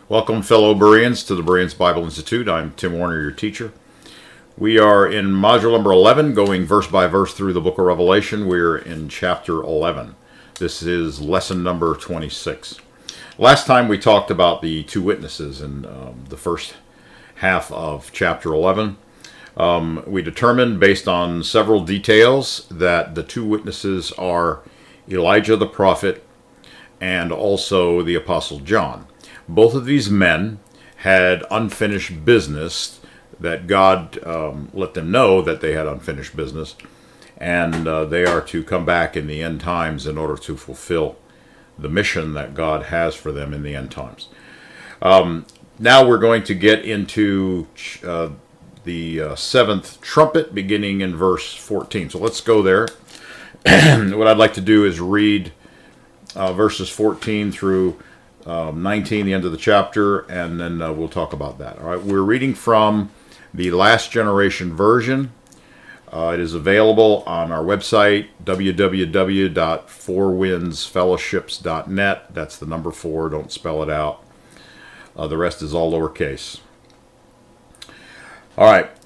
Welcome, fellow Bereans, to the Bereans Bible Institute. I'm Tim Warner, your teacher. We are in module number 11, going verse by verse through the book of Revelation. We're in chapter 11. This is lesson number 26. Last time we talked about the two witnesses in the first half of chapter 11. We determined, based on several details, that the two witnesses are Elijah the prophet and also the Apostle John. Both of these men had unfinished business that God let them know that they had unfinished business, and they are to come back in the end times in order to fulfill the mission that God has for them in the end times. Now we're going to get into the seventh trumpet, beginning in verse 14. So let's go there. What I'd like to do is read verses 14 through 19, the end of the chapter, and then we'll talk about that. All right, we're reading from the Last Generation Version. It is available on our website, www.fourwindsfellowships.net. That's the number 4, don't spell it out. The rest is all lowercase. All right,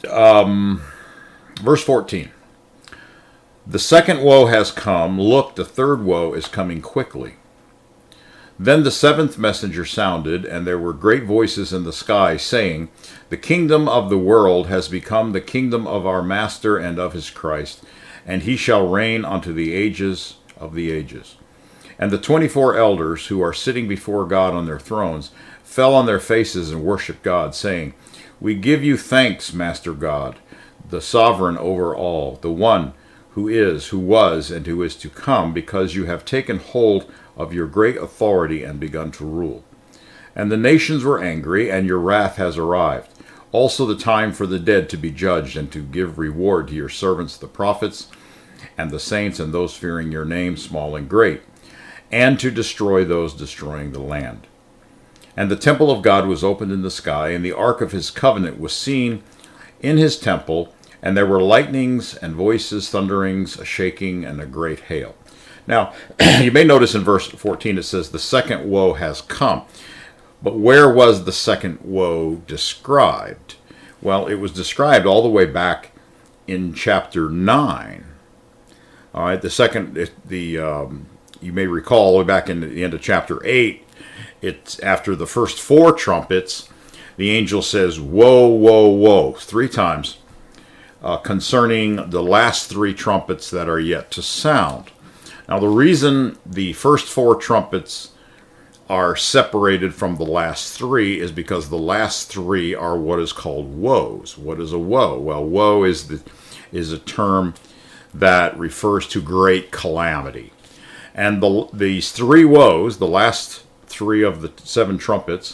verse 14. The second woe has come. Look, the third woe is coming quickly. Then the seventh messenger sounded, and there were great voices in the sky, saying, The kingdom of the world has become the kingdom of our Master and of his Christ, and he shall reign unto the ages of the ages. And the 24 elders who are sitting before God on their thrones fell on their faces and worshipped God, saying, We give you thanks, Master God, the sovereign over all, the one who is, who was, and who is to come, because you have taken hold of your great authority and begun to rule. And the nations were angry, and your wrath has arrived. Also the time for the dead to be judged, and to give reward to your servants the prophets, and the saints, and those fearing your name, small and great, and to destroy those destroying the land. And the temple of God was opened in the sky, and the ark of his covenant was seen in his temple, and there were lightnings and voices, thunderings, a shaking, and a great hail. Now, you may notice in verse 14 it says, the second woe has come. But where was the second woe described? Well, it was described all the way back in chapter 9. All right, you may recall, all the way back in the end of chapter 8, it's after the first 4 trumpets, the angel says, woe, woe, woe, 3 times, concerning the last 3 trumpets that are yet to sound. Now, the reason the first 4 trumpets are separated from the last 3 is because the last 3 are what is called woes. What is a woe? Well, woe is a term that refers to great calamity. And these 3 woes, the last 3 of the 7 trumpets,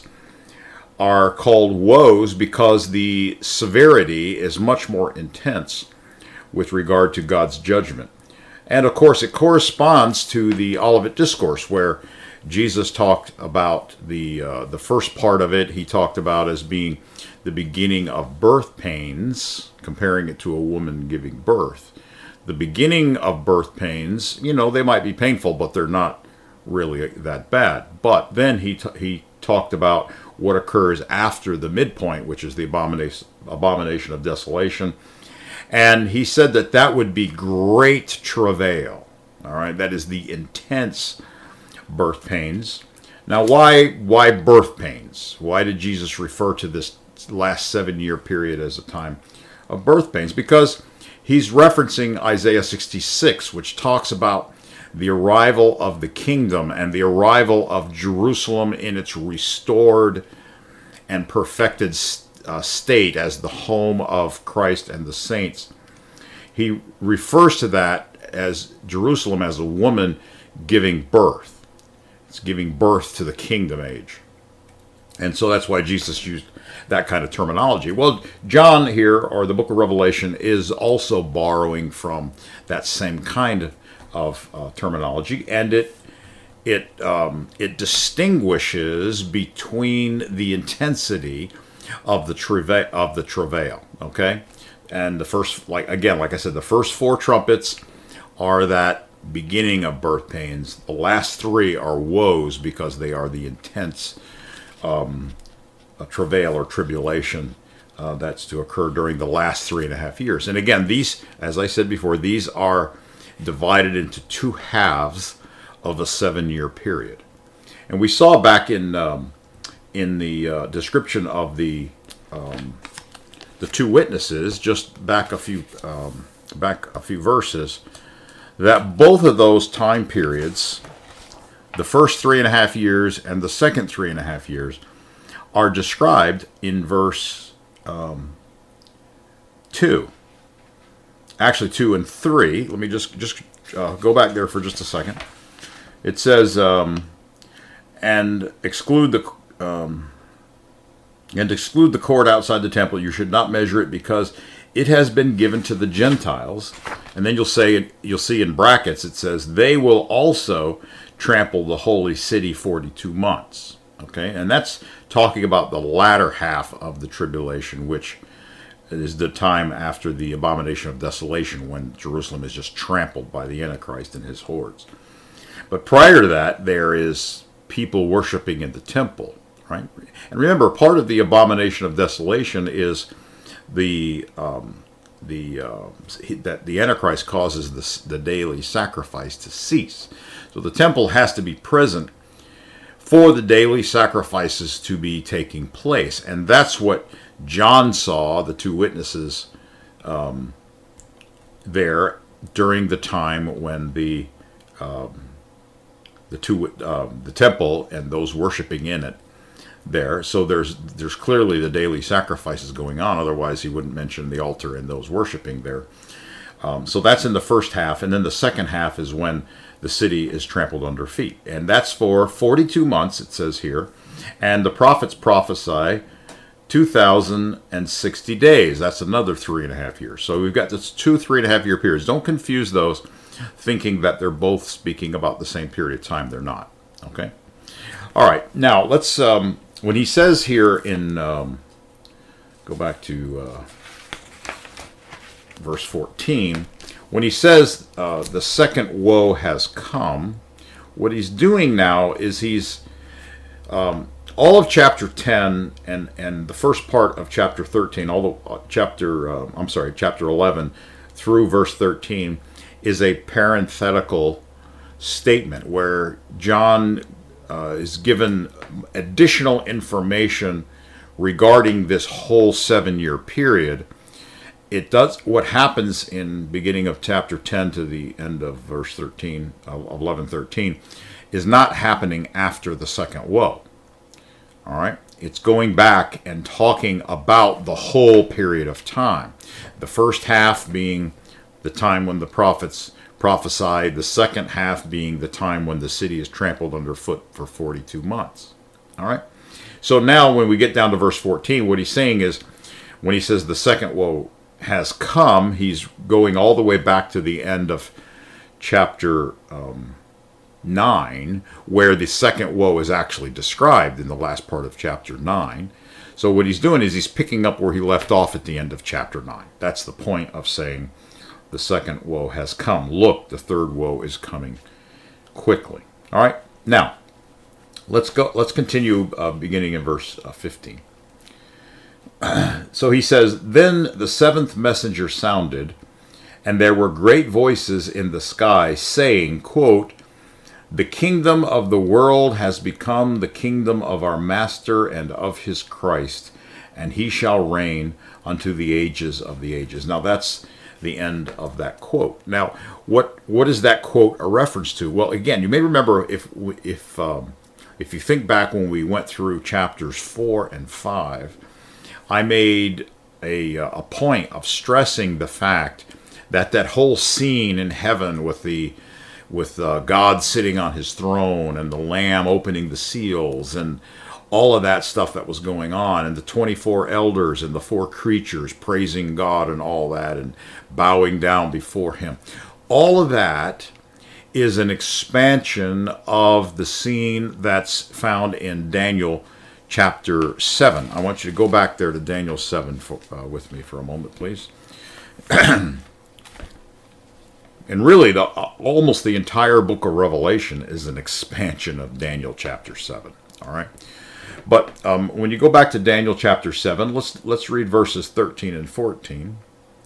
are called woes because the severity is much more intense with regard to God's judgment. And of course, it corresponds to the Olivet Discourse, where Jesus talked about the first part of it. He talked about as being the beginning of birth pains, comparing it to a woman giving birth. The beginning of birth pains, they might be painful, but they're not really that bad. But then he talked about what occurs after the midpoint, which is the abomination of desolation. And he said that would be great travail. All right, that is the intense birth pains. Now, why birth pains? Why did Jesus refer to this last 7-year period as a time of birth pains? Because he's referencing Isaiah 66, which talks about the arrival of the kingdom and the arrival of Jerusalem in its restored and perfected state as the home of Christ and the saints. He refers to that as Jerusalem as a woman giving birth. It's giving birth to the kingdom age. And so that's why Jesus used that kind of terminology. Well, John here, or the book of Revelation, is also borrowing from that same kind of terminology, and it distinguishes between the intensity of the travail. Okay, and the first, like I said, the first 4 trumpets are that beginning of birth pains. The last 3 are woes because they are the intense a travail or tribulation that's to occur during the last 3.5 years. And again, these, as I said before, these are divided into two halves of a 7-year period. And we saw back in the description of the two witnesses, just back a few verses, that both of those time periods, the first 3.5 years and the second 3.5 years, are described in verse 2. Actually, 2 and 3. Let me just go back there for just a second. It says, and exclude the court outside the temple. You should not measure it, because it has been given to the Gentiles. And then you'll see in brackets it says, they will also trample the holy city 42 months. Okay, and that's talking about the latter half of the tribulation, which is the time after the abomination of desolation, when Jerusalem is just trampled by the Antichrist and his hordes. But prior to that, there is people worshiping in the temple, right? And remember, part of the abomination of desolation is that the Antichrist causes the daily sacrifice to cease. So the temple has to be present for the daily sacrifices to be taking place. And that's what John saw, the two witnesses there, during the time when the temple and those worshiping in it there. So there's clearly the daily sacrifices going on. Otherwise, he wouldn't mention the altar and those worshiping there. So that's in the first half, and then the second half is when the city is trampled under feet, and that's for 42 months. It says here, and the prophets prophesy 2,060 days. That's another 3.5 years. So we've got this 2 3.5 year periods. Don't confuse those, thinking that they're both speaking about the same period of time. They're not. Okay. All right. Now let's. When he says here in, go back to verse 14, when he says the second woe has come, what he's doing now is he's all of chapter 10 and the first part of chapter 13, chapter 11 through verse 13 is a parenthetical statement where John is given additional information regarding this whole 7-year period. It does what happens in beginning of chapter 10 to the end of verse 13 of 11:13 is not happening after the second woe. All right, it's going back and talking about the whole period of time. The first half being the time when the prophets prophesied, the second half being the time when the city is trampled underfoot for 42 months. All right, so now when we get down to verse 14, what he's saying is, when he says the second woe has come, he's going all the way back to the end of chapter 9, where the second woe is actually described in the last part of chapter 9. So what he's doing is he's picking up where he left off at the end of chapter 9. That's the point of saying the second woe has come. Look, the third woe is coming quickly. All right, now let's continue beginning in verse 15. So he says, then the seventh messenger sounded, and there were great voices in the sky saying, quote, the kingdom of the world has become the kingdom of our master and of his Christ, and he shall reign unto the ages of the ages. Now that's the end of that quote. Now, what is that quote a reference to? Well, again, you may remember if you think back when we went through chapters 4 and 5, I made a point of stressing the fact that whole scene in heaven with God sitting on his throne and the Lamb opening the seals and all of that stuff that was going on, and the 24 elders and the 4 creatures praising God and all that and bowing down before him. All of that is an expansion of the scene that's found in Daniel chapter 7. I want you to go back there to Daniel 7 with me for a moment, please. And really, almost the entire book of Revelation is an expansion of Daniel chapter 7. All right? But when you go back to Daniel chapter 7, let's read verses 13 and 14.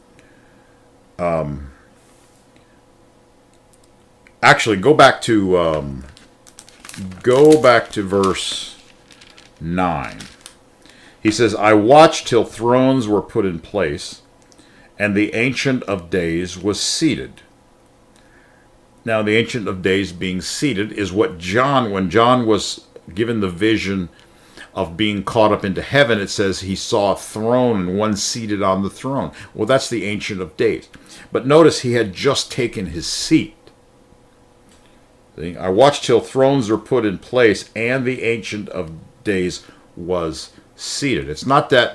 Actually, go back to verse 9. He says, I watched till thrones were put in place, and the Ancient of Days was seated. Now, the Ancient of Days being seated is what when John was given the vision of being caught up into heaven, it says he saw a throne and one seated on the throne. Well, that's the Ancient of Days. But notice he had just taken his seat. See? I watched till thrones were put in place, and the Ancient of Days was seated. It's not that,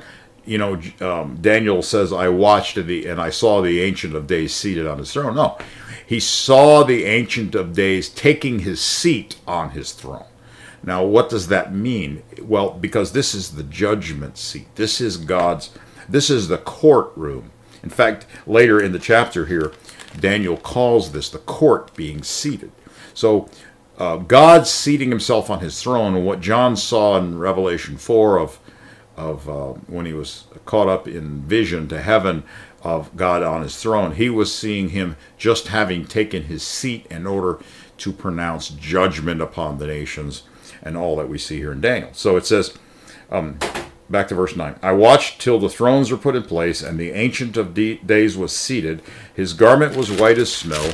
Daniel says, I watched and I saw the Ancient of Days seated on his throne. No, he saw the Ancient of Days taking his seat on his throne. Now, what does that mean? Well, because this is the judgment seat. This is the courtroom. In fact, later in the chapter here, Daniel calls this the court being seated. So, God seating himself on his throne, and what John saw in Revelation 4 of when he was caught up in vision to heaven of God on his throne, he was seeing him just having taken his seat in order to pronounce judgment upon the nations and all that we see here in Daniel. So it says, back to verse 9, I watched till the thrones were put in place, and the Ancient of Days was seated. His garment was white as snow,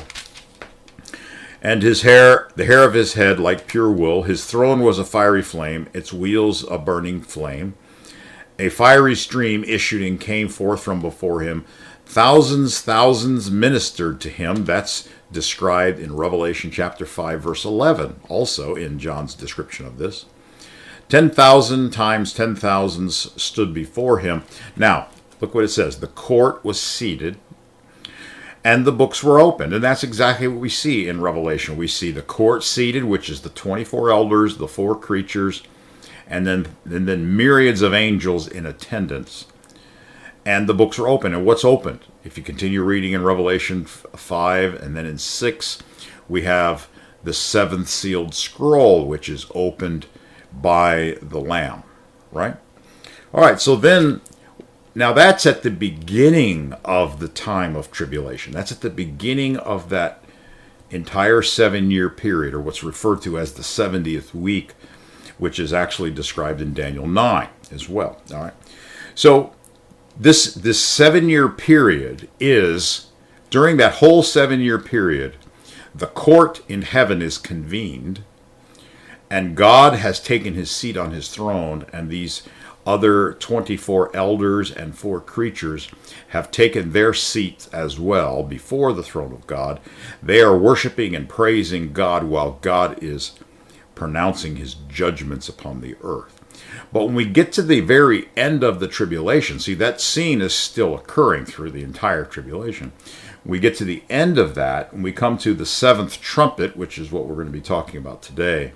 and the hair of his head like pure wool. His throne was a fiery flame, its wheels a burning flame. A fiery stream issued and came forth from before him. Thousands ministered to him. That's described in Revelation chapter 5, verse 11, also in John's description of this. 10,000 times 10,000s stood before him. Now, look what it says. The court was seated, and the books were opened. And that's exactly what we see in Revelation. We see the court seated, which is the 24 elders, the 4 creatures, and then myriads of angels in attendance. And the books are open. And what's opened? If you continue reading in Revelation 5 and then in 6, we have the 7th sealed scroll, which is opened by the Lamb, right? All right, so then, now that's at the beginning of the time of tribulation. That's at the beginning of that entire 7-year period, or what's referred to as the 70th week, which is actually described in Daniel 9 as well. All right. So this 7-year period is, during that whole 7-year period, the court in heaven is convened, and God has taken his seat on his throne, and these other 24 elders and 4 creatures have taken their seats as well before the throne of God. They are worshiping and praising God while God is pronouncing his judgments upon the earth. But when we get to the very end of the tribulation, see, that scene is still occurring through the entire tribulation. We get to the end of that, and we come to the 7th trumpet, which is what we're going to be talking about today.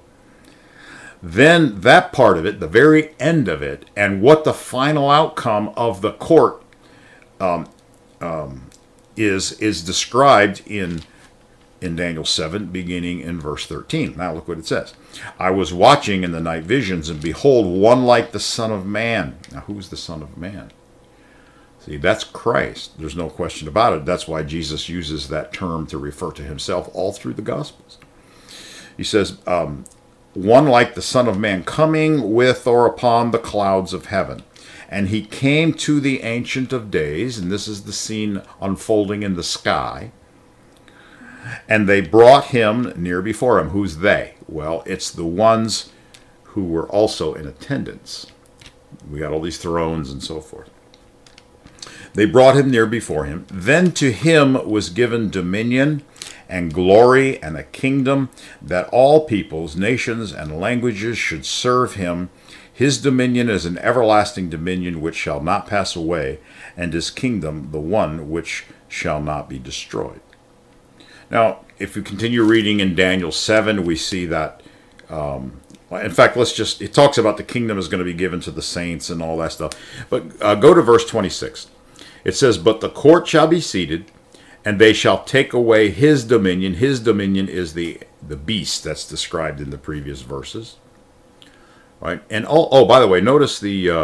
Then that part of it, the very end of it, and what the final outcome of the court is described in Daniel 7, beginning in verse 13. Now look what it says. I was watching in the night visions, and behold, one like the Son of Man. Now who's the Son of Man? See, that's Christ. There's no question about it. That's why Jesus uses that term to refer to himself all through the Gospels. He says, one like the Son of Man coming with or upon the clouds of heaven. And he came to the Ancient of Days, and this is the scene unfolding in the sky. And they brought him near before him. Who's they? Well, it's the ones who were also in attendance. We got all these thrones and so forth. They brought him near before him. Then to him was given dominion and glory and a kingdom, that all peoples, nations, and languages should serve him. His dominion is an everlasting dominion which shall not pass away, and his kingdom the one which shall not be destroyed. Now, if we continue reading in Daniel 7, we see that, in fact, it talks about the kingdom is going to be given to the saints and all that stuff. But go to verse 26. It says, but the court shall be seated, and they shall take away his dominion. His dominion is the beast that's described in the previous verses. right? And by the way, notice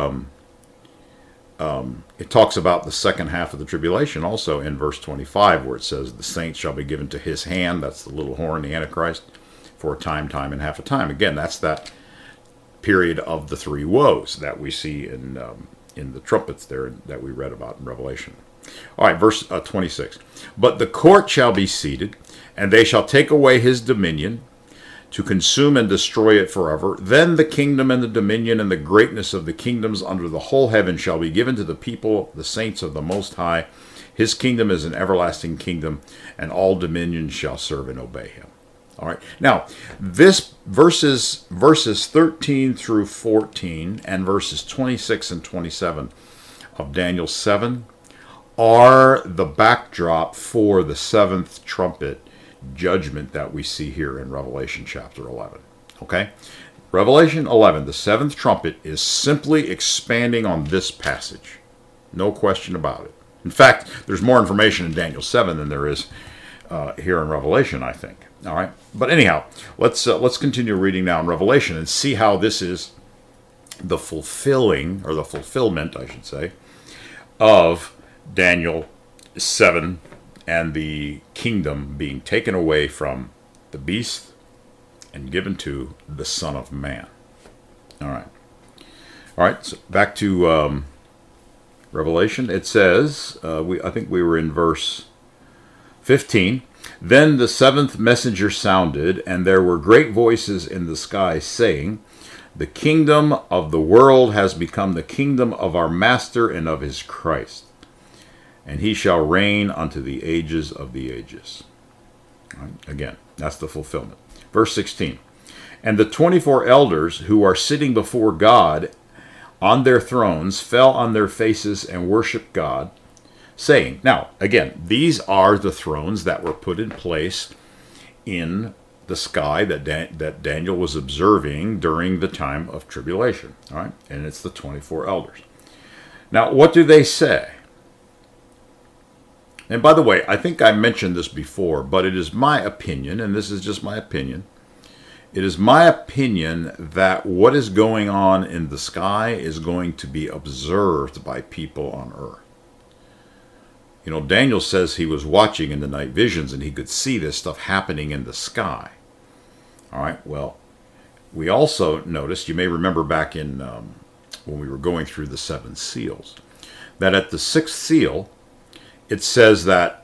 it talks about the second half of the tribulation also in verse 25, where it says, the saints shall be given to his hand. That's the little horn, the Antichrist, for a time, and half a time. Again, that's that period of the three woes that we see in the trumpets there that we read about in Revelation. All right, verse 26. But the court shall be seated, and they shall take away his dominion, to consume and destroy it forever. Then the kingdom and the dominion and the greatness of the kingdoms under the whole heaven shall be given to the people, the saints of the Most High. His kingdom is an everlasting kingdom, and all dominions shall serve and obey him. All right. Now, this verses 13 through 14 and verses 26 and 27 of Daniel 7 are the backdrop for the seventh trumpet judgment that we see here in Revelation chapter 11. Okay? Revelation 11, the seventh trumpet, is simply expanding on this passage. No question about it. In fact, there's more information in Daniel 7 than there is here in Revelation, I think. All right? But anyhow, let's continue reading now in Revelation and see how this is the fulfilling, or the fulfillment, I should say, of Daniel 7 and the kingdom being taken away from the beast and given to the Son of Man. All right. So back to Revelation. It says, I think we were in verse 15. Then the seventh messenger sounded, and there were great voices in the sky saying, the kingdom of the world has become the kingdom of our Master and of his Christ, and he shall reign unto the ages of the ages. Right? Again, that's the fulfillment. Verse 16. And the 24 elders who are sitting before God on their thrones fell on their faces and worshiped God, saying, now, again, these are the thrones that were put in place in the sky that Daniel was observing during the time of tribulation. All right? And it's the 24 elders. Now, what do they say? And by the way, I think I mentioned this before, but it is my opinion, and this is just my opinion, it is my opinion that what is going on in the sky is going to be observed by people on earth. You know, Daniel says he was watching in the night visions and he could see this stuff happening in the sky. All right, well, we also noticed, you may remember back in when we were going through the seven seals, that at the sixth seal, it says that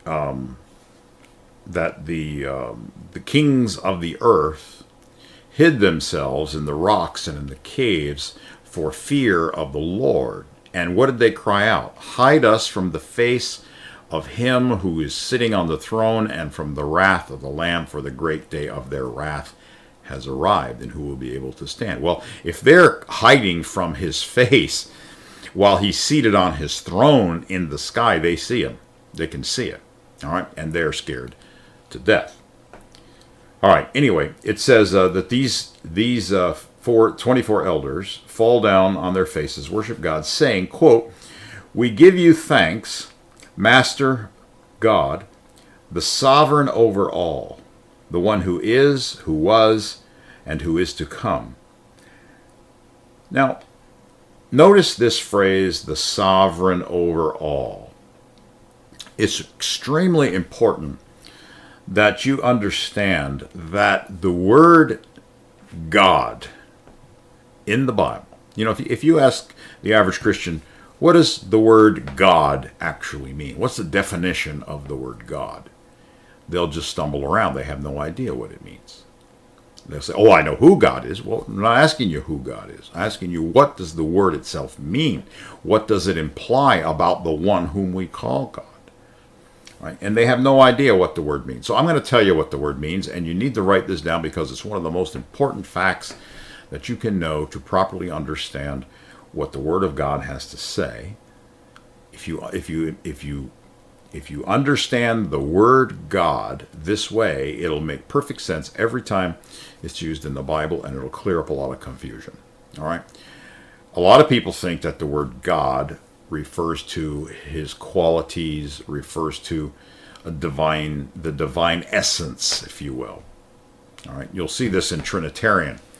the kings of the earth hid themselves in the rocks and in the caves for fear of the Lord. And what did they cry out? Hide us from the face of him who is sitting on the throne and from the wrath of the Lamb, for the great day of their wrath has arrived, and who will be able to stand? Well, if they're hiding from his face while he's seated on his throne in the sky, they see him. They can see it. All right? And they're scared to death. All right. Anyway, it says that these 24 elders fall down on their faces, worship God, saying, quote, we give you thanks, Master God, the sovereign over all, the one who is, who was, and who is to come. Now, notice this phrase, the sovereign over all. It's extremely important that you understand that the word God in the Bible, you know, if you ask the average Christian, what does the word God actually mean? What's the definition of the word God? They'll just stumble around. They have no idea what it means. They'll say, oh, I know who God is. Well, I'm not asking you who God is. I'm asking you, what does the word itself mean? What does it imply about the one whom we call God? Right? And they have no idea what the word means. So I'm going to tell you what the word means, and you need to write this down because it's one of the most important facts that you can know to properly understand what the Word of God has to say. If you understand the word God this way, it'll make perfect sense every time it's used in the Bible, and it'll clear up a lot of confusion. All right? A lot of people think that the word God refers to his qualities, refers to the divine essence, if you will. All right? You'll see this in Trinitarian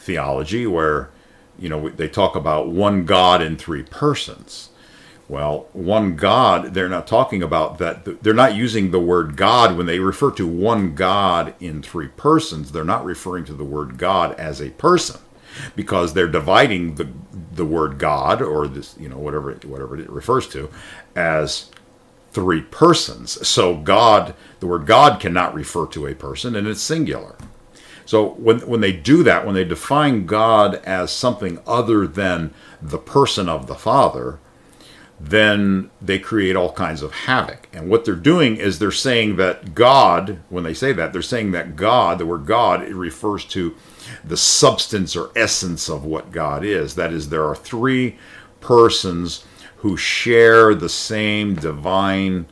theology where, they talk about one God in three persons. Well, one God, they're not talking about that. They're not using the word God when they refer to one God in three persons. They're not referring to the word God as a person, because they're dividing the word God, or this, whatever it refers to, as three persons. So God, the word God cannot refer to a person, and it's singular. So when they do that, when they define God as something other than the person of the Father, then they create all kinds of havoc. And what they're doing is they're saying that God, when they say that, they're saying that God, the word God, it refers to the substance or essence of what God is. That is, there are three persons who share the same divine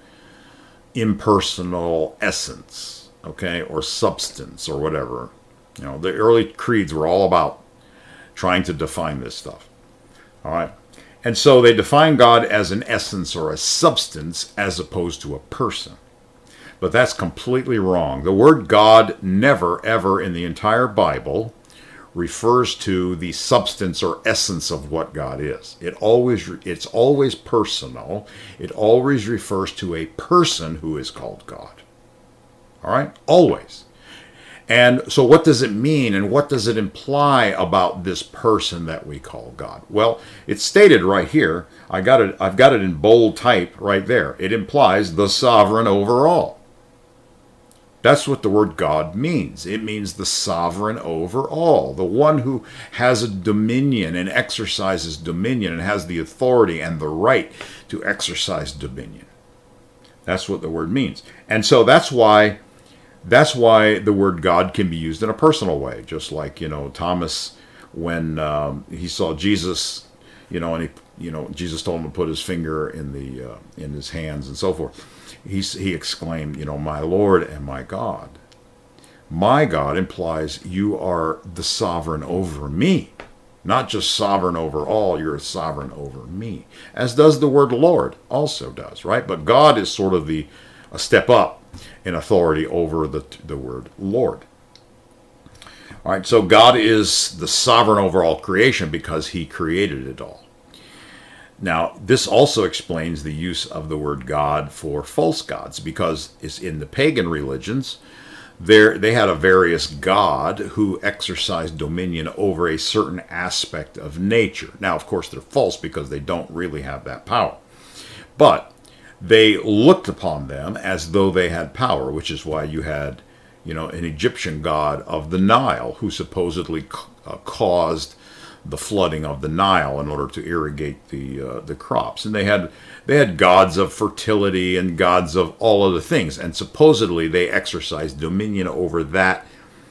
impersonal essence, okay, or substance, or whatever. The early creeds were all about trying to define this stuff. All right. And so they define God as an essence or a substance as opposed to a person. But that's completely wrong. The word God never, ever in the entire Bible refers to the substance or essence of what God is. It's always personal. It always refers to a person who is called God. All right? Always. And so what does it mean, and what does it imply about this person that we call God? Well, it's stated right here. I've got it in bold type right there. It implies the sovereign over all. That's what the word God means. It means the sovereign over all, the one who has a dominion and exercises dominion and has the authority and the right to exercise dominion. That's what the word means. And so that's why the word God can be used in a personal way, just like, Thomas, when he saw Jesus, and Jesus told him to put his finger in his hands and so forth. He exclaimed, my Lord and my God. My God implies you are the sovereign over me. Not just sovereign over all, you're sovereign over me. As does the word Lord, also does, right? But God is sort of a step up in authority over the word Lord. All right, so God is the sovereign over all creation because he created it all. Now, this also explains the use of the word God for false gods, because it's in the pagan religions, they had a various god who exercised dominion over a certain aspect of nature. Now, of course, they're false because they don't really have that power. But they looked upon them as though they had power, which is why you had, an Egyptian god of the Nile who supposedly caused the flooding of the Nile in order to irrigate the crops. And they had gods of fertility and gods of all other things, and supposedly they exercised dominion over that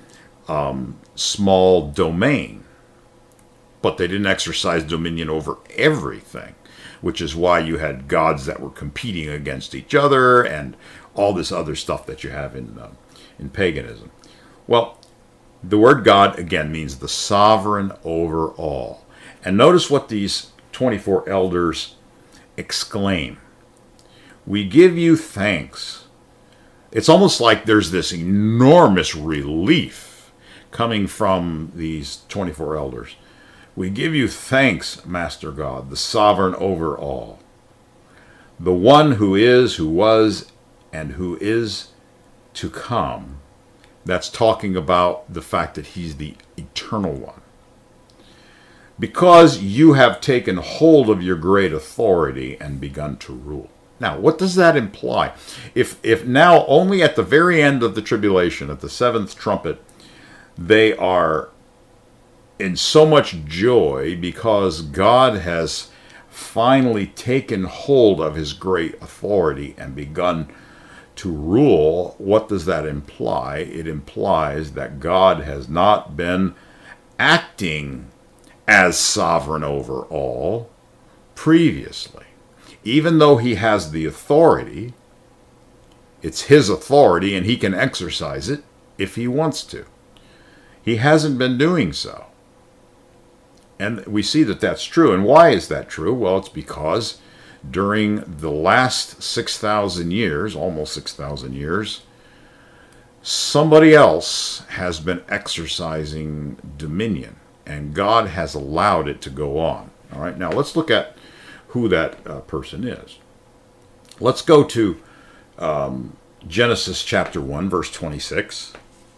small domain. But they didn't exercise dominion over everything, which is why you had gods that were competing against each other and all this other stuff that you have in paganism. Well, the word God, again, means the sovereign over all. And notice what these 24 elders exclaim. We give you thanks. It's almost like there's this enormous relief coming from these 24 elders. We give you thanks, Master God, the sovereign over all, the one who is, who was, and who is to come. That's talking about the fact that he's the eternal one. Because you have taken hold of your great authority and begun to rule. Now, what does that imply? If now only at the very end of the tribulation, at the seventh trumpet, they are in so much joy because God has finally taken hold of his great authority and begun to rule, what does that imply? It implies that God has not been acting as sovereign over all previously. Even though he has the authority, it's his authority and he can exercise it if he wants to. He hasn't been doing so. And we see that that's true. And why is that true? Well, it's because during the last 6,000 years, almost 6,000 years, somebody else has been exercising dominion. and God has allowed it to go on. All right, now let's look at who that person is. Let's go to Genesis chapter 1, verse 26.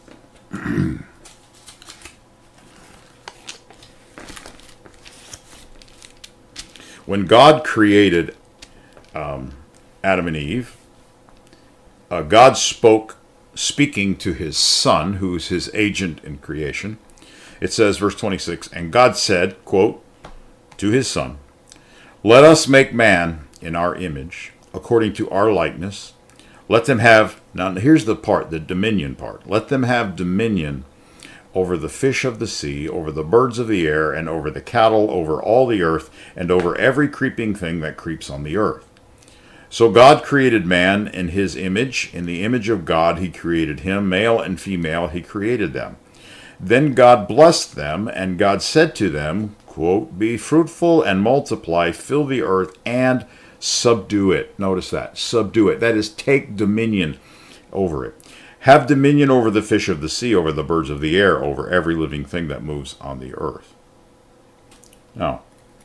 When God created Adam and Eve, God spoke, speaking to his son, who's his agent in creation. It says, verse 26, and God said, quote, to his son, let us make man in our image, according to our likeness. Let them have, now here's the part, the dominion part. Let them have dominion over the fish of the sea, over the birds of the air, and over the cattle, over all the earth, and over every creeping thing that creeps on the earth. So God created man in his image. In the image of God he created him, male and female he created them. Then God blessed them, and God said to them, quote, be fruitful and multiply, fill the earth and subdue it. Notice that, subdue it. That is, take dominion over it. Have dominion over the fish of the sea, over the birds of the air, over every living thing that moves on the earth. Now,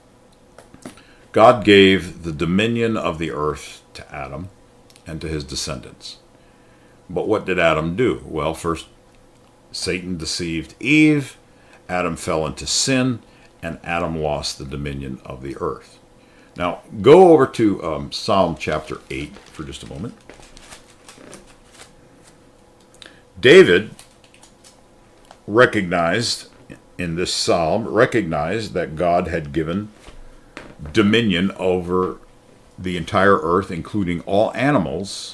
God gave the dominion of the earth to Adam and to his descendants. But what did Adam do? Well, first, Satan deceived Eve, Adam fell into sin, and Adam lost the dominion of the earth. Now, go over to Psalm chapter 8 for just a moment. David recognized in this psalm, that God had given dominion over the entire earth, including all animals,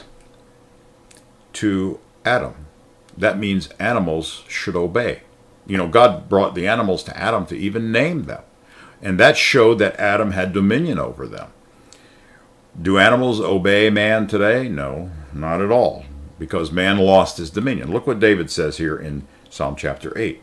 to Adam. That means animals should obey. You know, God brought the animals to Adam to even name them. And that showed that Adam had dominion over them. Do animals obey man today? No, not at all, because man lost his dominion. Look what David says here in Psalm chapter 8.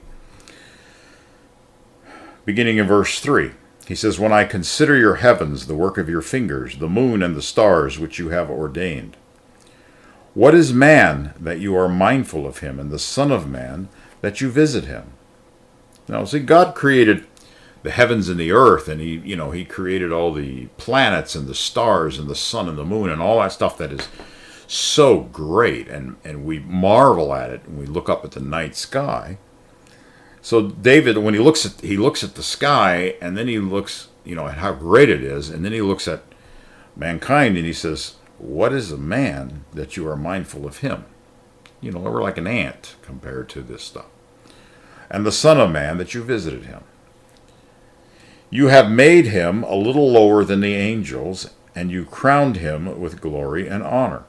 Beginning in verse 3. He says, when I consider your heavens, the work of your fingers, the moon and the stars which you have ordained. What is man that you are mindful of him, and the son of man that you visit him? Now, see, God created the heavens and the earth, and he created all the planets and the stars and the sun and the moon and all that stuff that is so great, and we marvel at it, and we look up at the night sky. So David, when he looks at the sky, and then he looks, at how great it is, and then he looks at mankind, and he says, what is a man that you are mindful of him? We're like an ant compared to this stuff. And the son of man that you visited him. You have made him a little lower than the angels, and you crowned him with glory and honor.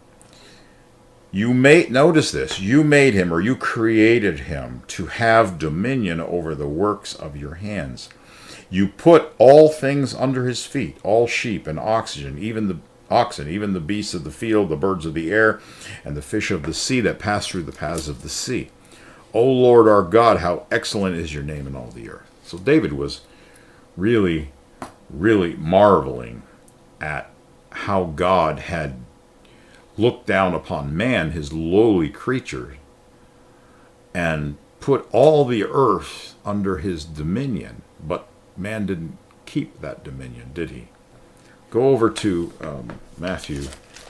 Notice this, you made him, or you created him, to have dominion over the works of your hands. You put all things under his feet, all sheep and oxen, even the beasts of the field, the birds of the air, and the fish of the sea that pass through the paths of the sea. O Lord our God, how excellent is your name in all the earth. So David was really, really marveling at how God had looked down upon man, his lowly creature, and put all the earth under his dominion. But man didn't keep that dominion, did he? Go over to Matthew.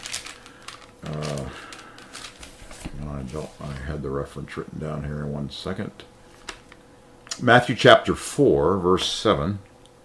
I had the reference written down here in 1 second. Matthew chapter 4, verse 7.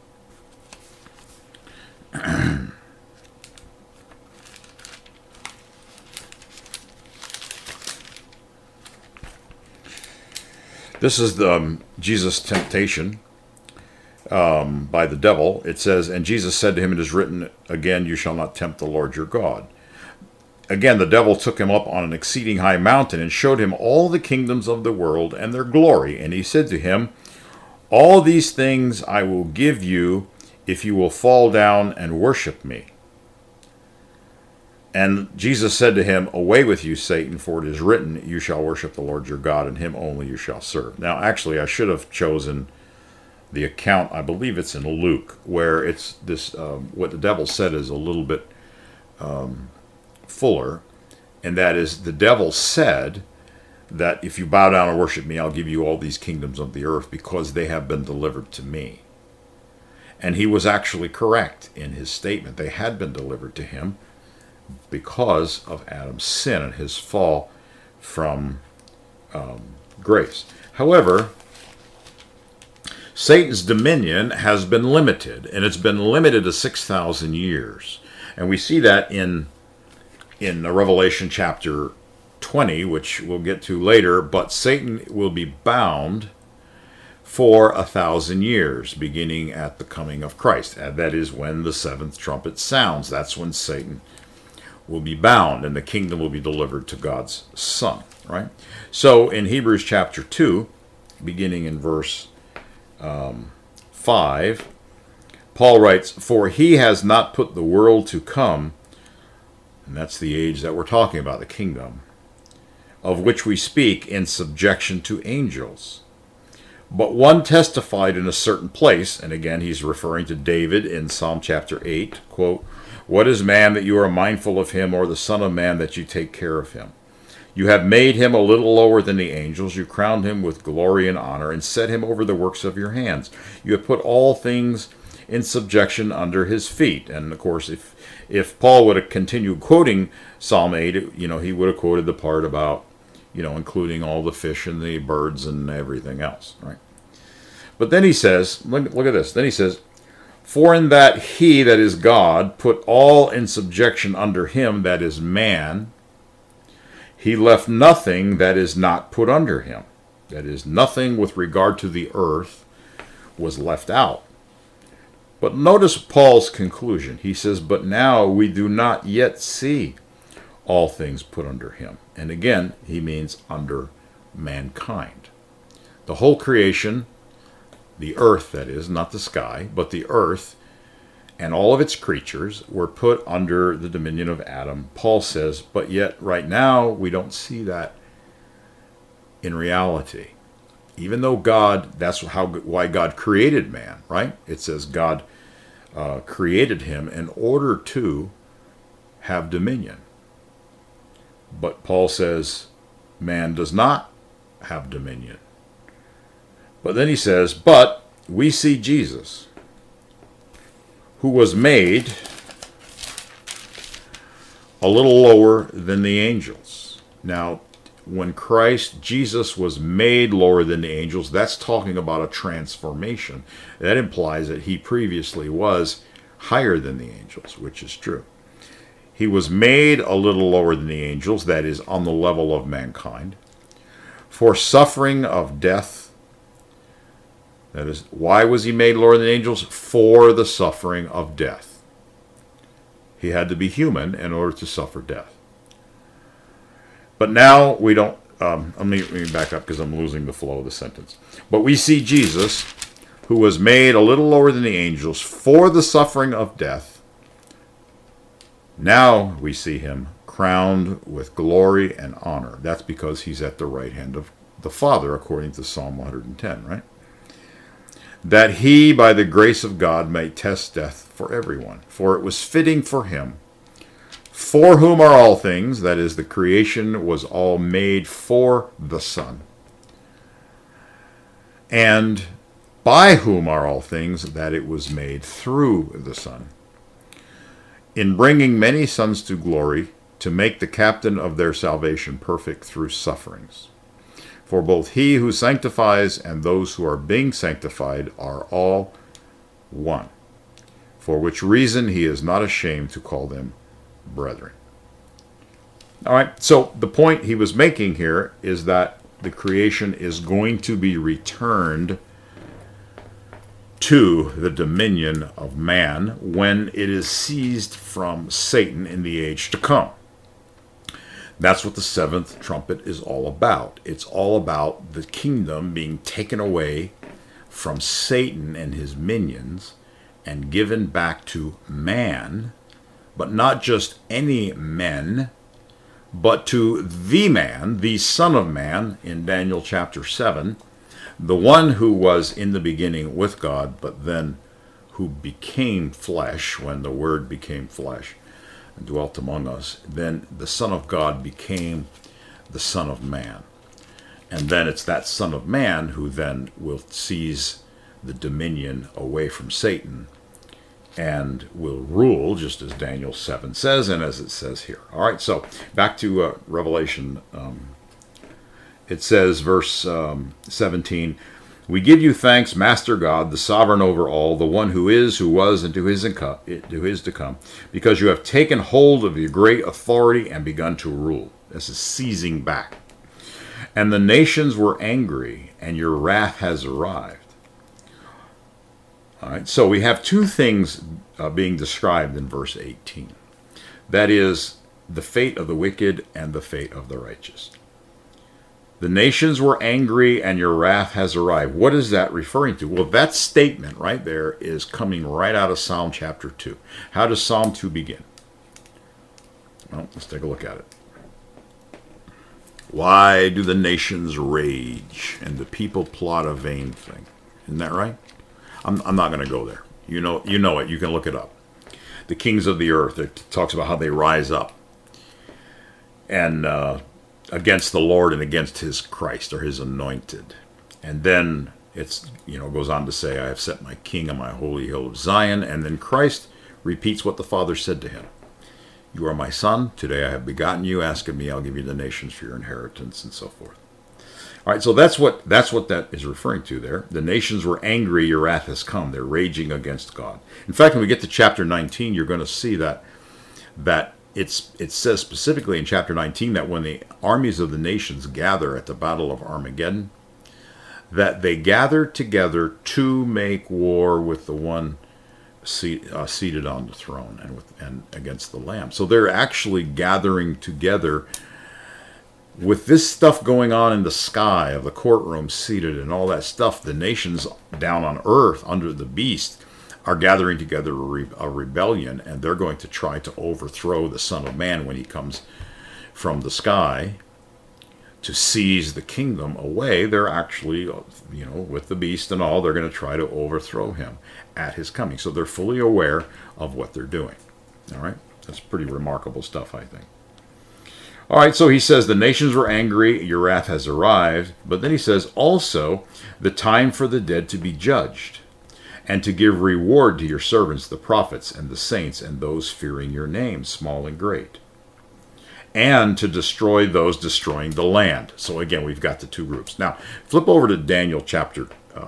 This is Jesus' temptation by the devil. It says, and Jesus said to him, it is written again, you shall not tempt the Lord your God. Again, the devil took him up on an exceeding high mountain and showed him all the kingdoms of the world and their glory. And he said to him, all these things I will give you if you will fall down and worship me. And Jesus said to him, away with you, Satan, for it is written, you shall worship the Lord your God, and him only you shall serve. Now, actually, I should have chosen the account, I believe it's in Luke, where it's this, what the devil said is a little bit fuller, and that is, the devil said that if you bow down and worship me, I'll give you all these kingdoms of the earth because they have been delivered to me. And he was actually correct in his statement. They had been delivered to him because of Adam's sin and his fall from grace. However, Satan's dominion has been limited, and it's been limited to 6,000 years. And we see that in Revelation chapter 20, which we'll get to later, but Satan will be bound for 1,000 years, beginning at the coming of Christ. And that is when the seventh trumpet sounds. That's when Satan will be bound, and the kingdom will be delivered to God's Son, right? So in Hebrews chapter 2, beginning in verse 5, Paul writes, "For he has not put the world to come," and that's the age that we're talking about, the kingdom, "of which we speak, in subjection to angels. But one testified in a certain place," and again he's referring to David in Psalm chapter 8, quote, "What is man that you are mindful of him, or the son of man that you take care of him? You have made him a little lower than the angels. You crowned him with glory and honor, and set him over the works of your hands. You have put all things in subjection under his feet." And of course, if Paul would have continued quoting Psalm 8, he would have quoted the part about, including all the fish and the birds and everything else, right? But then he says, look at this. Then he says, "For in that he, that is God, put all in subjection under him, that is man, he left nothing that is not put under him." That is, nothing with regard to the earth was left out. But notice Paul's conclusion. He says, "But now we do not yet see all things put under him." And again, he means under mankind. The whole creation, the earth that is, not the sky, but the earth and all of its creatures were put under the dominion of Adam. Paul says, but yet right now we don't see that in reality. Even though God, that's why God created man, right? It says God created him in order to have dominion. But Paul says man does not have dominion. But then he says, but we see Jesus, who was made a little lower than the angels. Now, when Jesus was made lower than the angels, that's talking about a transformation. That implies that he previously was higher than the angels, which is true. He was made a little lower than the angels, that is, on the level of mankind, for suffering of death. That is, why was he made lower than the angels? For the suffering of death. He had to be human in order to suffer death. But now we don't, let me back up because I'm losing the flow of the sentence. But we see Jesus, who was made a little lower than the angels for the suffering of death. Now we see him crowned with glory and honor. That's because he's at the right hand of the Father, according to Psalm 110, right? That he, by the grace of God, may test death for everyone. For it was fitting for him, for whom are all things, that is, the creation was all made for the Son, and by whom are all things, that it was made through the Son, in bringing many sons to glory, to make the captain of their salvation perfect through sufferings. For both he who sanctifies and those who are being sanctified are all one, for which reason he is not ashamed to call them brethren. All right, so the point he was making here is that the creation is going to be returned to the dominion of man when it is seized from Satan in the age to come. That's what the seventh trumpet is all about. It's all about the kingdom being taken away from Satan and his minions and given back to man, but not just any men, but to the man, the Son of Man, in Daniel chapter 7, the one who was in the beginning with God, but then who became flesh when the Word became flesh and dwelt among us. Then the Son of God became the Son of Man. And then it's that Son of Man who then will seize the dominion away from Satan and will rule, just as Daniel 7 says, and as it says here. All right, so back to Revelation. It says, verse 17, "We give you thanks, Master God, the sovereign over all, the one who is, who was, and who is to come, because you have taken hold of your great authority and begun to rule." This is seizing back. "And the nations were angry, and your wrath has arrived." All right, so we have two things being described in verse 18. That is, the fate of the wicked and the fate of the righteous. The nations were angry, and your wrath has arrived. What is that referring to? Well, that statement right there is coming right out of Psalm chapter 2. How does Psalm 2 begin? Well, let's take a look at it. "Why do the nations rage, and the people plot a vain thing?" Isn't that right? I'm not going to go there. You know it. You can look it up. The kings of the earth. It talks about how they rise up and against the Lord and against His Christ or His anointed. And then it's goes on to say, "I have set my king on my holy hill of Zion." And then Christ repeats what the Father said to him. "You are my son. Today I have begotten you. Ask of me, I'll give you the nations for your inheritance," and so forth. All right, so that's what that is referring to there. The nations were angry, your wrath has come. They're raging against God. In fact, when we get to chapter 19, you're going to see that it says specifically in chapter 19 that when the armies of the nations gather at the Battle of Armageddon, that they gather together to make war with the one seated on the throne and against the Lamb. So they're actually gathering together. With this stuff going on in the sky of the courtroom seated and all that stuff, the nations down on earth under the beast are gathering together a rebellion, and they're going to try to overthrow the Son of Man when he comes from the sky to seize the kingdom away. They're actually, with the beast and all, they're going to try to overthrow him at his coming. So they're fully aware of what they're doing. All right? That's pretty remarkable stuff, I think. All right, so he says, the nations were angry, your wrath has arrived. But then he says, also, the time for the dead to be judged, and to give reward to your servants, the prophets and the saints, and those fearing your name, small and great. And to destroy those destroying the land. So again, we've got the two groups. Now, flip over to Daniel chapter,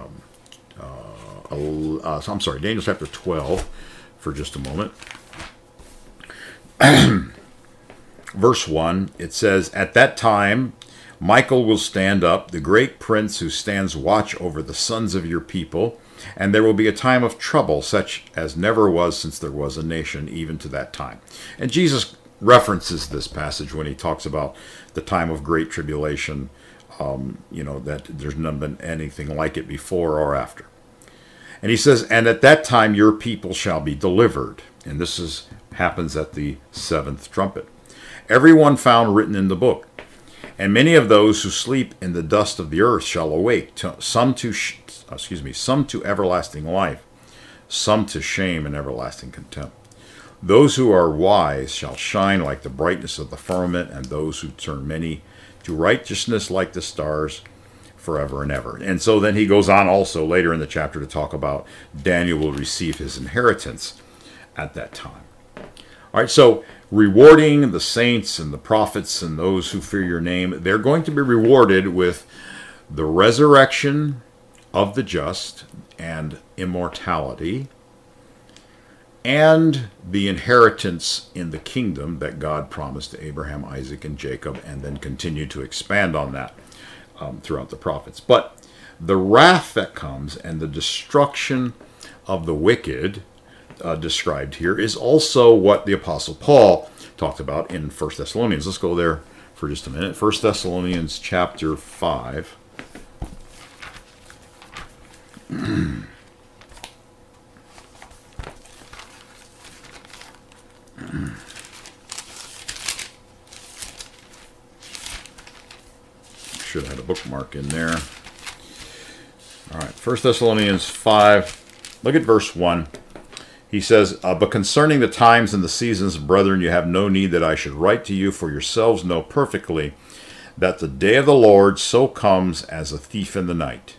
Daniel chapter 12 for just a moment. Verse 1, it says, "At that time, Michael will stand up, the great prince who stands watch over the sons of your people, and there will be a time of trouble, such as never was since there was a nation, even to that time." And Jesus references this passage when he talks about the time of great tribulation, that there's never been anything like it before or after. And he says, "And at that time your people shall be delivered." And this happens at the seventh trumpet. "Everyone found written in the book. And many of those who sleep in the dust of the earth shall awake, some to everlasting life, some to shame and everlasting contempt. Those who are wise shall shine like the brightness of the firmament, and those who turn many to righteousness like the stars forever and ever." And so then he goes on also later in the chapter to talk about Daniel will receive his inheritance at that time. All right, so rewarding the saints and the prophets and those who fear your name, they're going to be rewarded with the resurrection of the just and immortality, and the inheritance in the kingdom that God promised to Abraham, Isaac, and Jacob, and then continued to expand on that throughout the prophets. But the wrath that comes and the destruction of the wicked described here is also what the Apostle Paul talked about in 1 Thessalonians. Let's go there for just a minute. 1 Thessalonians chapter 5. Should have had a bookmark in there. All right, 1 Thessalonians 5. Look at verse 1. He says, "But concerning the times and the seasons, brethren, you have no need that I should write to you, for yourselves know perfectly that the day of the Lord so comes as a thief in the night.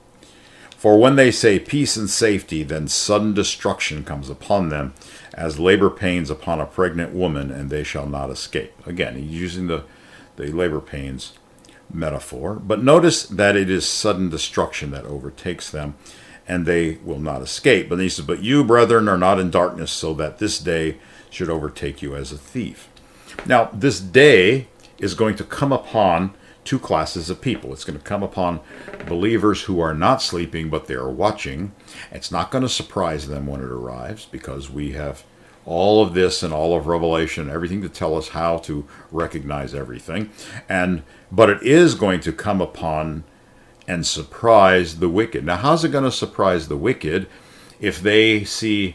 For when they say peace and safety, then sudden destruction comes upon them, as labor pains upon a pregnant woman, and they shall not escape. Again, he's using the labor pains metaphor. But notice that it is sudden destruction that overtakes them, and they will not escape. But he says, but you, brethren, are not in darkness, so that this day should overtake you as a thief. Now, this day is going to come upon two classes of people. It's going to come upon believers who are not sleeping, but they are watching. It's not going to surprise them when it arrives, because we have all of this and all of Revelation, everything to tell us how to recognize everything. But it is going to come upon and surprise the wicked. Now, how's it going to surprise the wicked if they see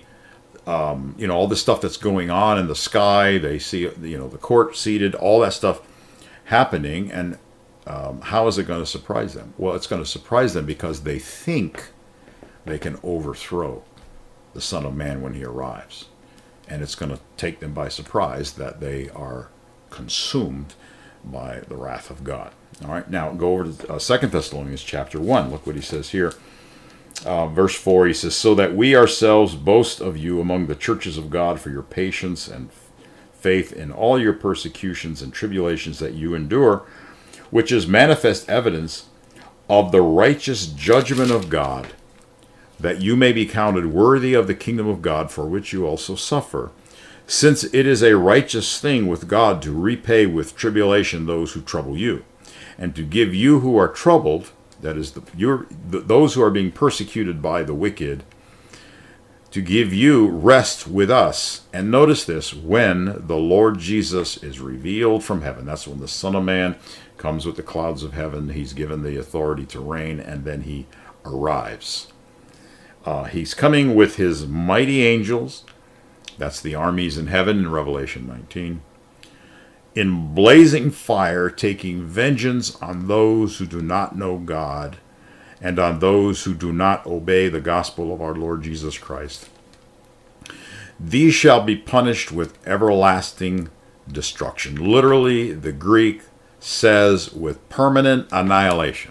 all the stuff that's going on in the sky? They see the court seated, all that stuff happening, and how is it going to surprise them? Well, it's going to surprise them because they think they can overthrow the Son of Man when he arrives. And it's going to take them by surprise that they are consumed by the wrath of God. All right, now go over to 2 Thessalonians chapter 1. Look what he says here. Verse 4, he says, so that we ourselves boast of you among the churches of God for your patience and faith in all your persecutions and tribulations that you endure, which is manifest evidence of the righteous judgment of God, that you may be counted worthy of the kingdom of God, for which you also suffer. Since it is a righteous thing with God to repay with tribulation those who trouble you, and to give you who are troubled, that is, those who are being persecuted by the wicked, to give you rest with us. And notice this, when the Lord Jesus is revealed from heaven. That's when the Son of Man comes with the clouds of heaven. He's given the authority to reign, and then he arrives. He's coming with his mighty angels. That's the armies in heaven in Revelation 19. In blazing fire, taking vengeance on those who do not know God and on those who do not obey the gospel of our Lord Jesus Christ. These shall be punished with everlasting destruction. Literally, the Greek says with permanent annihilation.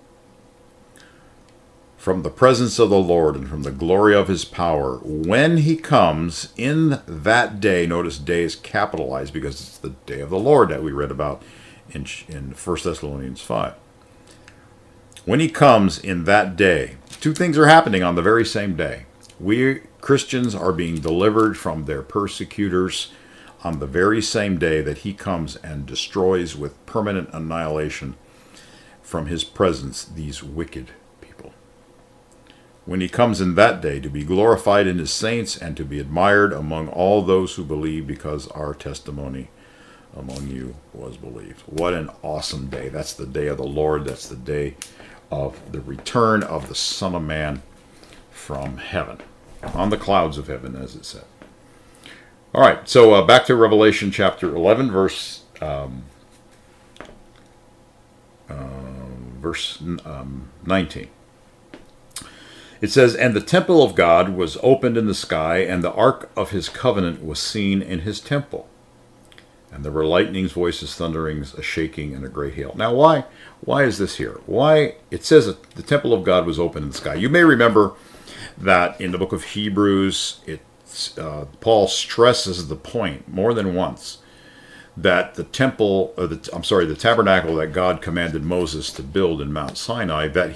From the presence of the Lord and from the glory of his power, when he comes in that day. Notice day is capitalized because it's the day of the Lord that we read about in 1 Thessalonians 5. When he comes in that day, two things are happening on the very same day. We Christians are being delivered from their persecutors on the very same day that he comes and destroys with permanent annihilation from his presence these wicked people. When he comes in that day to be glorified in his saints and to be admired among all those who believe, because our testimony among you was believed. What an awesome day. That's the day of the Lord. That's the day of the return of the Son of Man from heaven, on the clouds of heaven, as it said. All right, so back to Revelation chapter 11, verse 19. It says, and the temple of God was opened in the sky, and the ark of his covenant was seen in his temple. And there were lightnings, voices, thunderings, a shaking, and a great hail. Now, why is this here? Why? It says that the temple of God was open in the sky. You may remember that in the book of Hebrews, Paul stresses the point more than once that the tabernacle that God commanded Moses to build in Mount Sinai, that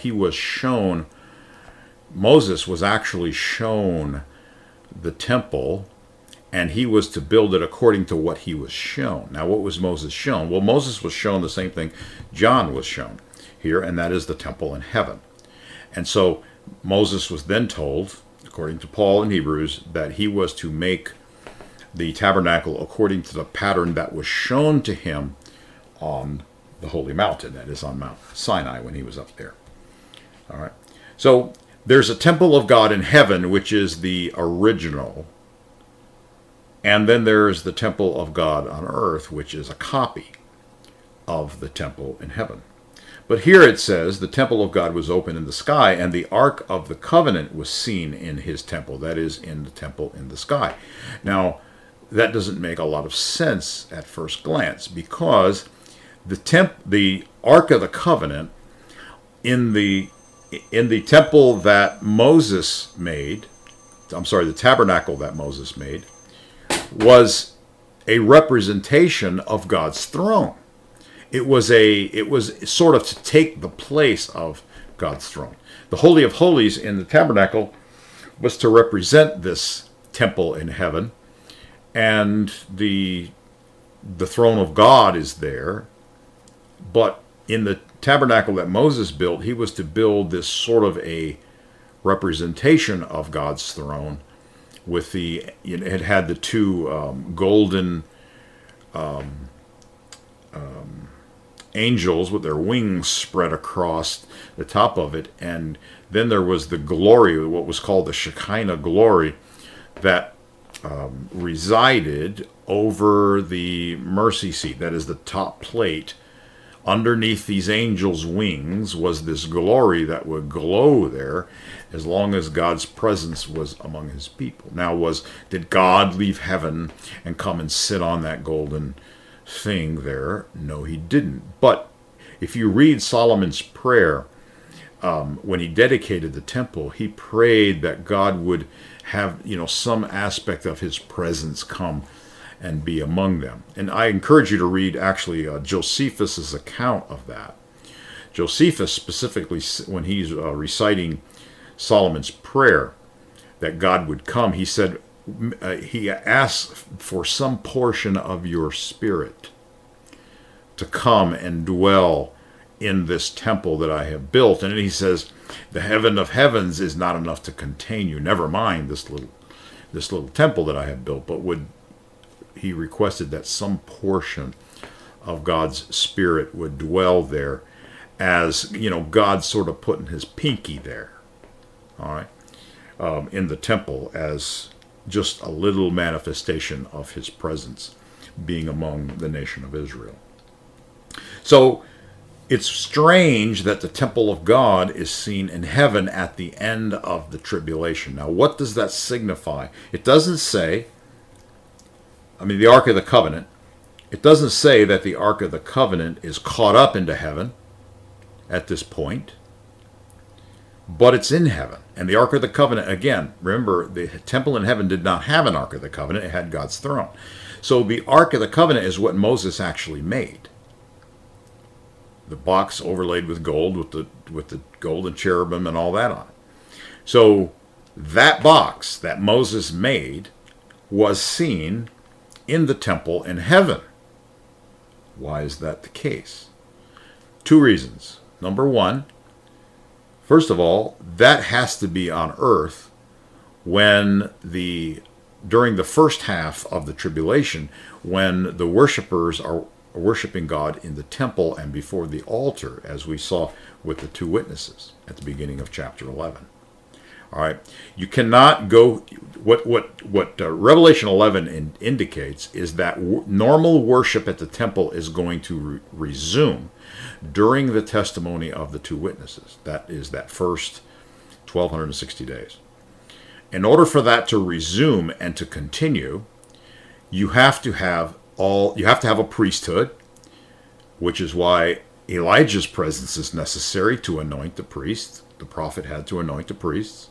Moses was actually shown the temple, and he was to build it according to what he was shown. Now, what was Moses shown? Well, Moses was shown the same thing John was shown here, and that is the temple in heaven. And so Moses was then told, according to Paul in Hebrews, that he was to make the tabernacle according to the pattern that was shown to him on the holy mountain, that is on Mount Sinai when he was up there. All right. So there's a temple of God in heaven, which is the original. And then there's the temple of God on earth, which is a copy of the temple in heaven. But here it says the temple of God was open in the sky, and the ark of the covenant was seen in his temple, that is, in the temple in the sky. Now, that doesn't make a lot of sense at first glance, because the Ark of the Covenant in the temple that Moses made, I'm sorry, the tabernacle that Moses made, was a representation of God's throne. It was sort of to take the place of God's throne. The Holy of Holies in the tabernacle was to represent this temple in heaven, and the throne of God is there. But in the tabernacle that Moses built, he was to build this sort of a representation of God's throne with it had the two golden angels with their wings spread across the top of it, and then there was the glory, what was called the Shekinah glory, that resided over the mercy seat. That is the top plate. Underneath these angels' wings was this glory that would glow there as long as God's presence was among his people. Now, did God leave heaven and come and sit on that golden thing there? No, he didn't. But if you read Solomon's prayer, when he dedicated the temple, he prayed that God would have, some aspect of his presence come and be among them. And I encourage you to read, actually, Josephus' account of that. Josephus, specifically, when he's reciting Solomon's prayer that God would come, he said, he asked for some portion of your spirit to come and dwell in this temple that I have built. And then he says, the heaven of heavens is not enough to contain you. Never mind this little temple that I have built, but he requested that some portion of God's Spirit would dwell there, as God sort of putting his pinky there, all right, in the temple, as just a little manifestation of his presence being among the nation of Israel. So it's strange that the temple of God is seen in heaven at the end of the tribulation. Now, what does that signify? It doesn't say, the Ark of the Covenant, it doesn't say that the Ark of the Covenant is caught up into heaven at this point, but it's in heaven. And the Ark of the Covenant, again, remember, the temple in heaven did not have an Ark of the Covenant, it had God's throne. So the Ark of the Covenant is what Moses actually made. The box overlaid with gold, with the golden cherubim and all that on it. So that box that Moses made was seen in the temple in heaven. Why is that the case? Two reasons. Number one, first of all, that has to be on earth during the first half of the tribulation, when the worshipers are worshiping God in the temple and before the altar, as we saw with the two witnesses at the beginning of chapter 11. All right, you cannot go. What Revelation 11 indicates is that normal worship at the temple is going to resume during the testimony of the two witnesses. That is that first 1260 days. In order for that to resume and to continue, you have to have a priesthood, which is why Elijah's presence is necessary to anoint the priests. The prophet had to anoint the priests.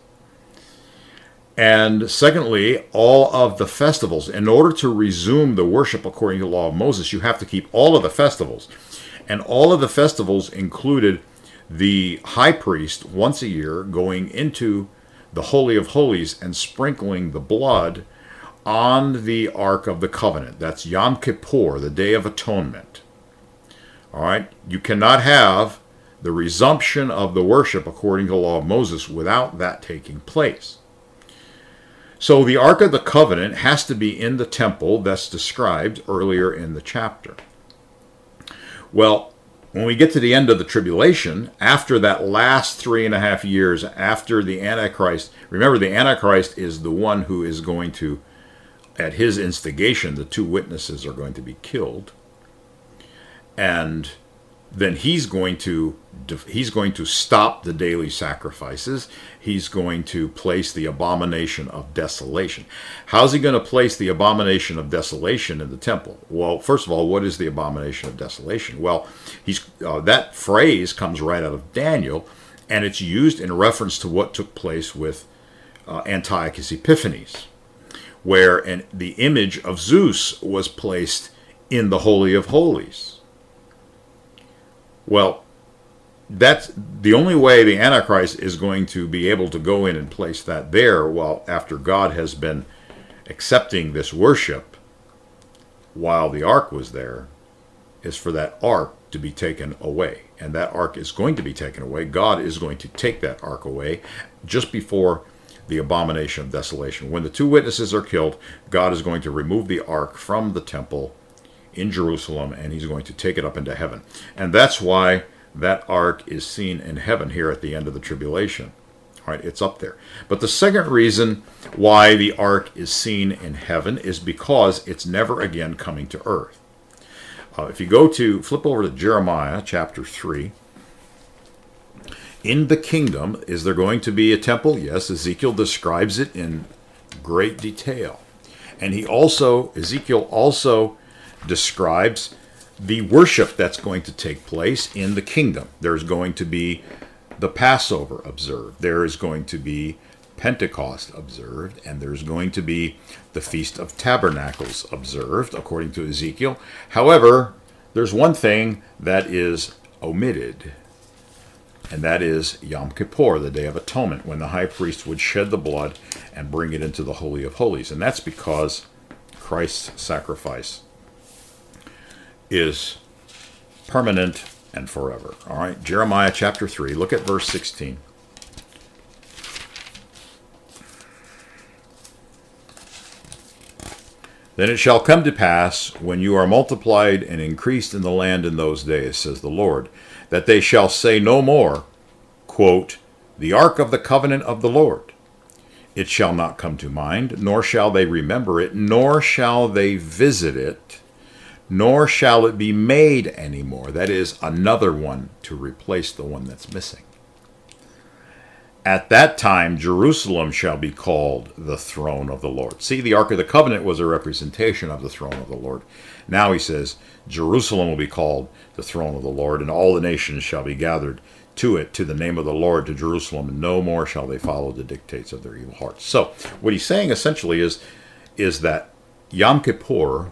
And secondly, all of the festivals. In order to resume the worship according to the law of Moses, you have to keep all of the festivals. And all of the festivals included the high priest once a year going into the Holy of Holies and sprinkling the blood on the Ark of the Covenant. That's Yom Kippur, the Day of Atonement. All right? You cannot have the resumption of the worship according to the law of Moses without that taking place. So the Ark of the Covenant has to be in the temple that's described earlier in the chapter. Well, when we get to the end of the tribulation, after that last 3.5 years after the Antichrist, remember the Antichrist is the one who is going to, at his instigation, the two witnesses are going to be killed. And then he's going to stop the daily sacrifices. He's going to place the abomination of desolation. How's he going to place the abomination of desolation in the temple? Well, first of all, what is the abomination of desolation? Well, that phrase comes right out of Daniel, and it's used in reference to what took place with Antiochus Epiphanes, where the image of Zeus was placed in the Holy of Holies. Well, that's the only way the Antichrist is going to be able to go in and place that there, while after God has been accepting this worship while the ark was there, is for that ark to be taken away. And that ark is going to be taken away. God is going to take that ark away just before the abomination of desolation. When the two witnesses are killed, God is going to remove the ark from the temple in Jerusalem, and he's going to take it up into heaven. And that's why that ark is seen in heaven here at the end of the tribulation. All right, it's up there. But the second reason why the ark is seen in heaven is because it's never again coming to earth. If you flip over to Jeremiah chapter 3, in the kingdom, is there going to be a temple? Yes, Ezekiel describes it in great detail. And Ezekiel also describes the worship that's going to take place in the kingdom. There's going to be the Passover observed. There is going to be Pentecost observed, and there's going to be the Feast of Tabernacles observed, according to Ezekiel. However, there's one thing that is omitted, and that is Yom Kippur, the Day of Atonement, when the high priest would shed the blood and bring it into the Holy of Holies. And that's because Christ's sacrifice is permanent and forever. All right, Jeremiah chapter 3, look at verse 16. Then it shall come to pass, when you are multiplied and increased in the land in those days, says the Lord, that they shall say no more, quote, the ark of the covenant of the Lord. It shall not come to mind, nor shall they remember it, nor shall they visit it, nor shall it be made any more. That is, another one to replace the one that's missing. At that time, Jerusalem shall be called the throne of the Lord. See, the Ark of the Covenant was a representation of the throne of the Lord. Now he says, Jerusalem will be called the throne of the Lord, and all the nations shall be gathered to it, to the name of the Lord, to Jerusalem, and no more shall they follow the dictates of their evil hearts. So, what he's saying essentially is that Yom Kippur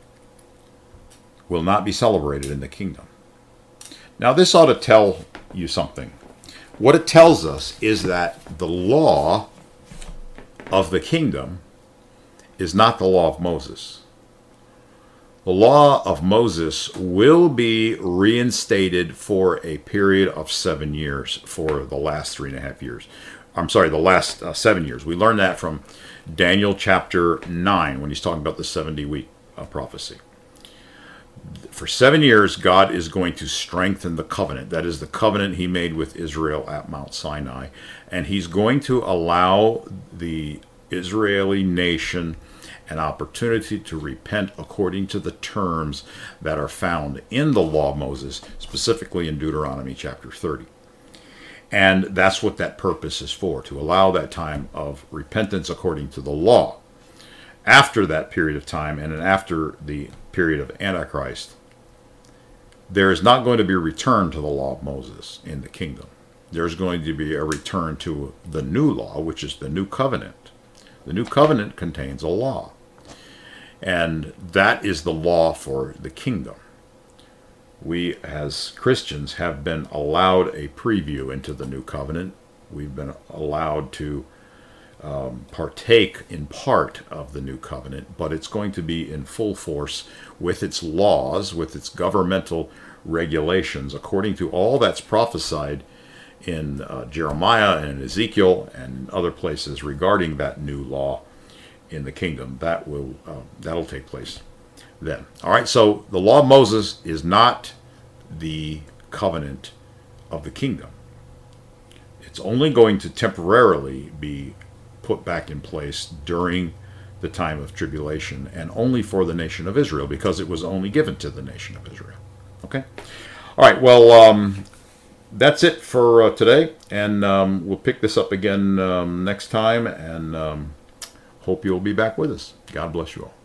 will not be celebrated in the kingdom. Now, this ought to tell you something. What it tells us is that the law of the kingdom is not the law of Moses. The law of Moses will be reinstated for a period of 7 years for the last 3.5 years. The last 7 years. We learned that from Daniel chapter 9 when he's talking about the 70-week prophecy. For 7 years, God is going to strengthen the covenant. That is the covenant he made with Israel at Mount Sinai. And he's going to allow the Israeli nation an opportunity to repent according to the terms that are found in the law of Moses, specifically in Deuteronomy chapter 30. And that's what that purpose is for, to allow that time of repentance according to the law. After that period of time, and after the period of Antichrist, there is not going to be a return to the law of Moses in the kingdom. There's going to be a return to the new law, which is the new covenant. The new covenant contains a law. And that is the law for the kingdom. We, as Christians, have been allowed a preview into the new covenant. We've been allowed to partake in part of the new covenant, but it's going to be in full force with its laws, with its governmental regulations, according to all that's prophesied in Jeremiah and Ezekiel and other places regarding that new law in the kingdom. That'll take place then. All right, so the law of Moses is not the covenant of the kingdom. It's only going to temporarily be put back in place during the time of tribulation, and only for the nation of Israel, because it was only given to the nation of Israel. Okay? All right, well, that's it for today, and we'll pick this up again next time, and hope you'll be back with us. God bless you all.